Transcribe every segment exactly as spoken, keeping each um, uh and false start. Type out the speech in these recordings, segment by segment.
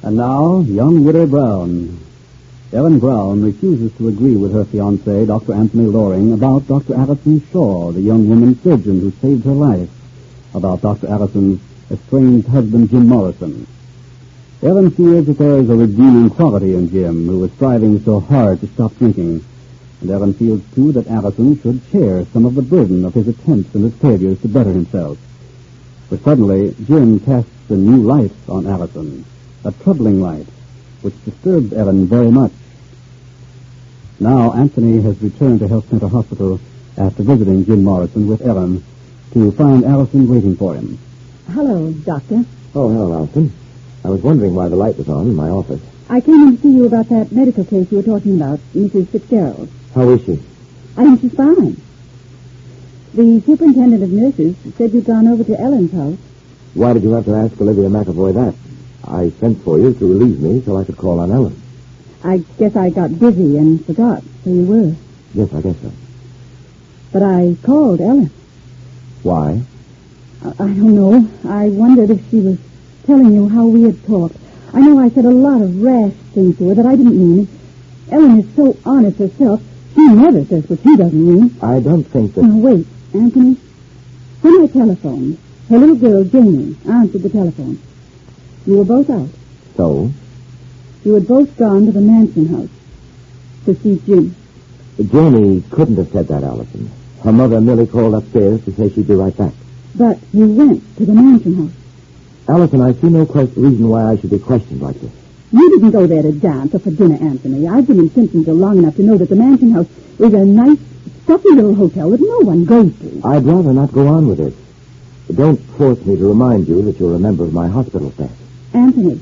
And now, young Widow Brown. Ellen Brown refuses to agree with her fiancé, Doctor Anthony Loring, about Doctor Allison Shaw, the young woman surgeon who saved her life, about Doctor Allison's estranged husband, Jim Morrison. Ellen feels that there is a redeeming quality in Jim, who was striving so hard to stop drinking. And Ellen feels, too, that Allison should share some of the burden of his attempts and his failures to better himself. But suddenly, Jim casts a new light on Allison, a troubling light, which disturbs Ellen very much. Now, Anthony has returned to Health Center Hospital after visiting Jim Morrison with Ellen to find Allison waiting for him. Hello, Doctor. Oh, hello, Allison. I was wondering why the light was on in my office. I came in to see you about that medical case you were talking about, Missus Fitzgerald. How is she? I think she's fine. The superintendent of nurses said you'd gone over to Ellen's house. Why did you have to ask Olivia McAvoy that? I sent for you to relieve me so I could call on Ellen. I guess I got busy and forgot, so you were. Yes, I guess so. But I called Ellen. Why? I, I don't know. I wondered if she was telling you how we had talked. I know I said a lot of rash things to her that I didn't mean. Ellen is so honest herself, she never says what she doesn't mean. I don't think that... Now, wait, Anthony. When I telephoned, her little girl, Jamie, answered the telephone. You were both out. So? You had both gone to the Mansion House to see Jim. Jamie couldn't have said that, Allison. Her mother merely called upstairs to say she'd be right back. But you went to the Mansion House. Allison, I see no quest- reason why I should be questioned like this. You didn't go there to dance or for dinner, Anthony. I've been in Simpsonville long enough to know that the Mansion House is a nice, stuffy little hotel that no one goes to. I'd rather not go on with this. Don't force me to remind you that you're a member of my hospital staff. Anthony,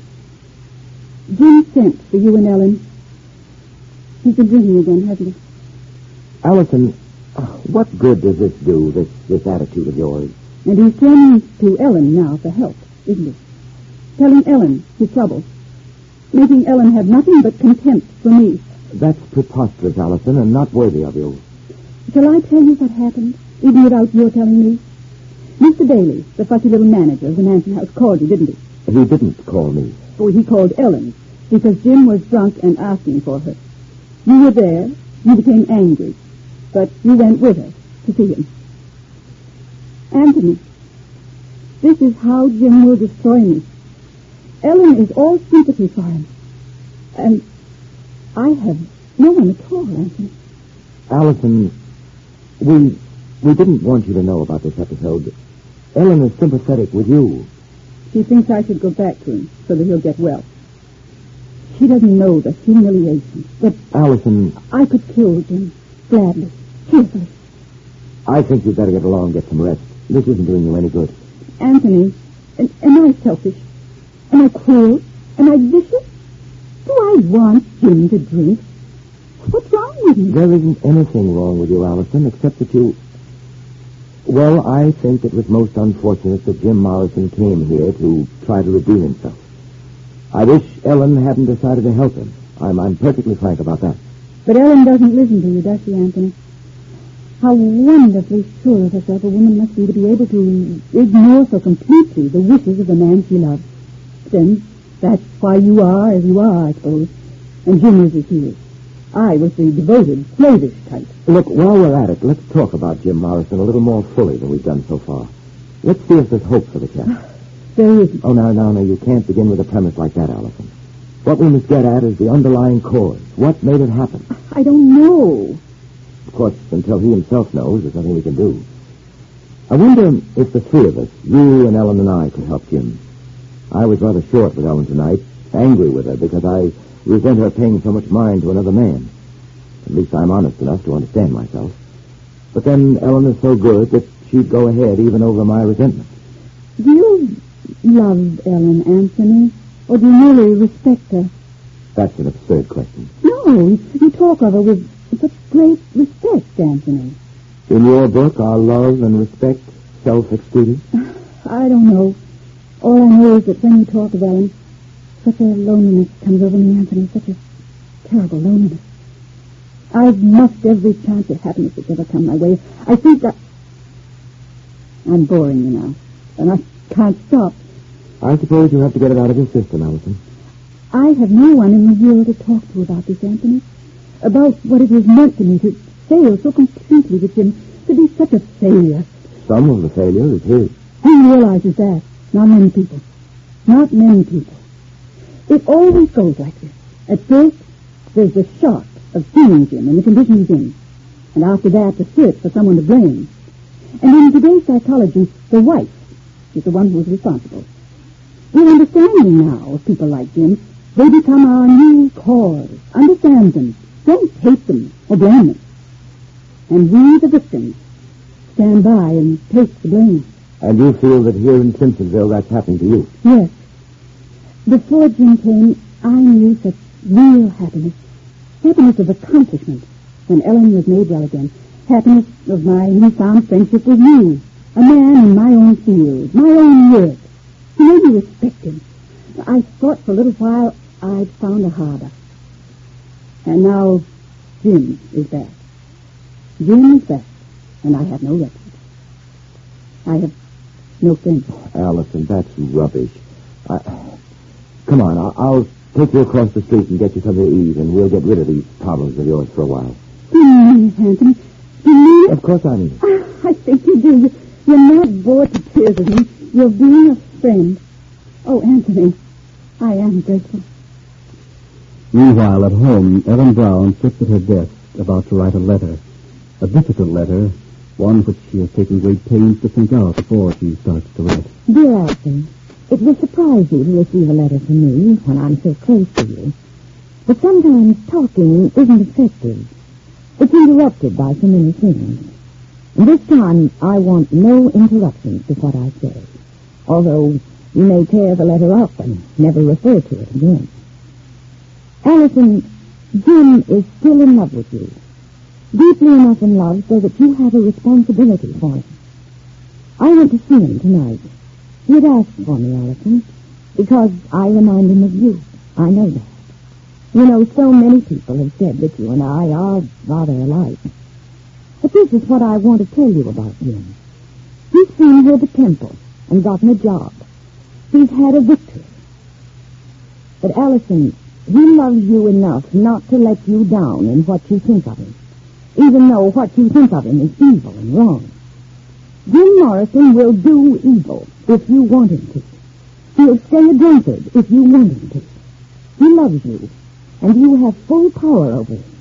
Jim sent for you and Ellen. He's been drinking again, hasn't he? Allison, uh, what good does this do, this, this attitude of yours? And he's turning to Ellen now for help, isn't he? Telling Ellen his troubles. Making Ellen have nothing but contempt for me. That's preposterous, Allison, and not worthy of you. Shall I tell you what happened, even without your telling me? Mister Bailey, the fussy little manager of the Mansion House, called you, didn't he? He didn't call me. Oh, he called Ellen, because Jim was drunk and asking for her. You were there, you became angry, but you went with her to see him. Anthony, this is how Jim will destroy me. Ellen is all sympathy for him. And I have no one at all, Anthony. Allison, we we didn't want you to know about this episode. Ellen is sympathetic with you. She thinks I should go back to him so that he'll get well. She doesn't know the humiliation that... Allison... I could kill Jim gladly, cheerfully. I think you'd better get along and get some rest. This isn't doing you any good. Anthony, am, am I selfish? Am I cruel? Am I vicious? Do I want Jim to drink? What's wrong with me? There isn't anything wrong with you, Allison, except that you... Well, I think it was most unfortunate that Jim Morrison came here to try to redeem himself. I wish Ellen hadn't decided to help him. I'm, I'm perfectly frank about that. But Ellen doesn't listen to you, does she, Anthony? How wonderfully sure of herself a woman must be to be able to ignore so completely the wishes of the man she loves. Then, that's why you are as you are, I suppose. And Jim is as he is. I was the devoted, slavish type. Look, while we're at it, let's talk about Jim Morrison a little more fully than we've done so far. Let's see if there's hope for the chap. There isn't. Oh, no, no, no, you can't begin with a premise like that, Allison. What we must get at is the underlying cause. What made it happen? I don't know. Of course, until he himself knows, there's nothing we can do. I wonder if the three of us, you and Ellen and I, could help Jim. I was rather short with Ellen tonight, angry with her because I resent her paying so much mind to another man. At least I'm honest enough to understand myself. But then Ellen is so good that she'd go ahead even over my resentment. Do you love Ellen, Anthony? Or do you merely respect her? That's an absurd question. No, you talk of her with such great respect, Anthony. In your book, are love and respect self-excluding? I don't know. All I know is that when you talk of Ellen, such a loneliness comes over me, Anthony, such a terrible loneliness. I've muffed every chance of happiness that's ever come my way. I think that... I'm boring you now, and I can't stop. I suppose you have to get it out of your system, Allison. I have no one in the world to talk to about this, Anthony. About what it has meant to me to fail so completely with Jim, to be such a failure. Some of the failure is his. Who realizes that? Not many people. Not many people. It always goes like this. At first, there's the shock of seeing Jim and the condition he's in. And after that, the search for someone to blame. And in today's psychology, the wife is the one who is responsible. We're understanding now of people like Jim. They become our new cause. Understand them. Don't hate them or blame them. And we, the victims, stand by and take the blame. And you feel that here in Simpsonville that's happening to you? Yes. Before Jim came, I knew such real happiness. Happiness of accomplishment when Ellen was made well again. Happiness of my newfound friendship with you. A man in my own field, my own work. He made me respect him. I thought for a little while I'd found a harbor. And now Jim is back. Jim is back, and I have no refuge. I have no friends. Allison, that's rubbish. I... Come on, I'll, I'll take you across the street and get you something to eat, and we'll get rid of these problems of yours for a while. You mean it, Anthony? You mean it? Of course I mean it. I think you do. You're not bored to tears of me. You're being a friend. Oh, Anthony, I am grateful. Meanwhile, at home, Ellen Brown sits at her desk about to write a letter. A difficult letter, one which she has taken great pains to think out before she starts to write. Dear Alison, it will surprise you to receive a letter from me when I'm so close to you. But sometimes talking isn't effective. It's interrupted by so many things. And this time, I want no interruptions to what I say. Although you may tear the letter up and never refer to it again. Alison, Jim is still in love with you. Deeply enough in love so that you have a responsibility for him. I went to see him tonight. He had asked for me, Alison, because I remind him of you. I know that. You know, so many people have said that you and I are rather alike. But this is what I want to tell you about Jim. He's been here at the temple and gotten a job. He's had a victory. But, Alison, he loves you enough not to let you down in what you think of him, even though what you think of him is evil and wrong. Jim Morrison will do evil if you want him to. He'll stay a drunkard if you want him to. He loves you, and you have full power over him.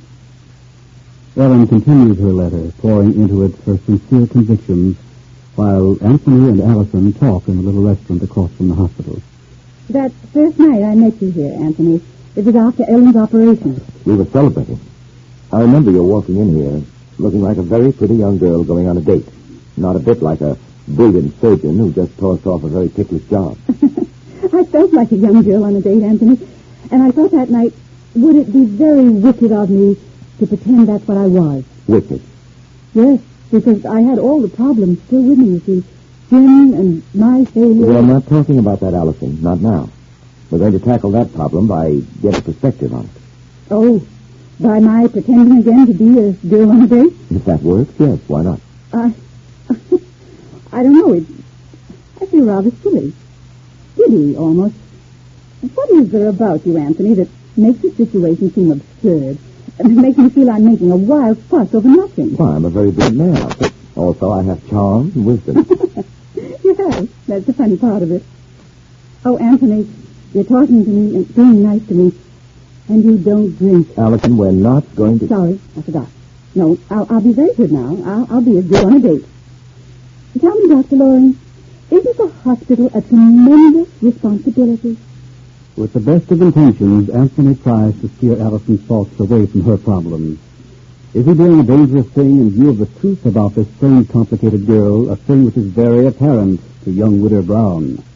Ellen continues her letter, pouring into it her sincere convictions, while Anthony and Allison talk in a little restaurant across from the hospital. That first night I met you here, Anthony, it was after Ellen's operation. We were celebrating. I remember you walking in here, looking like a very pretty young girl going on a date. Not a bit like a brilliant surgeon who just tossed off a very ticklish job. I felt like a young girl on a date, Anthony. And I thought that night, would it be very wicked of me to pretend that's what I was? Wicked? Yes, because I had all the problems still with me, you see. Jim and my failure. We're not talking about that, Allison. Not now. We're going to tackle that problem by getting perspective on it. Oh, by my pretending again to be a girl on a date? If that works, yes, why not? I... I don't know. It, I feel rather silly. Giddy, almost. What is there about you, Anthony, that makes the situation seem absurd and makes me feel I'm making a wild fuss over nothing? Well, I'm a very good man. Also, I have charm and wisdom. Yes, that's the funny part of it. Oh, Anthony, you're talking to me and being nice to me, and you don't drink. Allison, we're not going to... Sorry, I forgot. No, I'll, I'll be very good now. I'll, I'll be a girl on a date. Tell me, Doctor Loring, isn't the hospital a tremendous responsibility? With the best of intentions, Anthony tries to steer Allison's thoughts away from her problems. Is he doing a dangerous thing in view of the truth about this strange, complicated girl, a thing which is very apparent to young Widow Brown?